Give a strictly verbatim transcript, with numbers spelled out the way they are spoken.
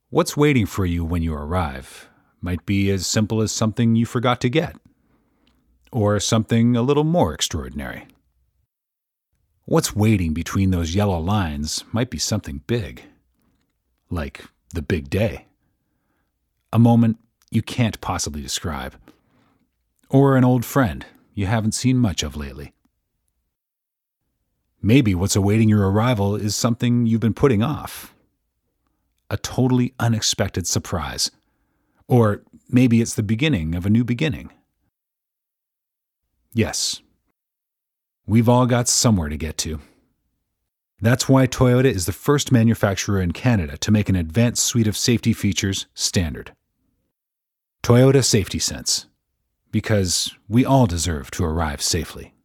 What's waiting for you when you arrive might be as simple as something you forgot to get, or something a little more extraordinary. What's waiting between those yellow lines might be something big, like the big day. A moment you can't possibly describe, or an old friend you haven't seen much of lately. Maybe what's awaiting your arrival is something you've been putting off. A totally unexpected surprise. Or maybe it's the beginning of a new beginning. Yes, we've all got somewhere to get to. That's why Toyota is the first manufacturer in Canada to make an advanced suite of safety features standard. Toyota Safety Sense. Because we all deserve to arrive safely.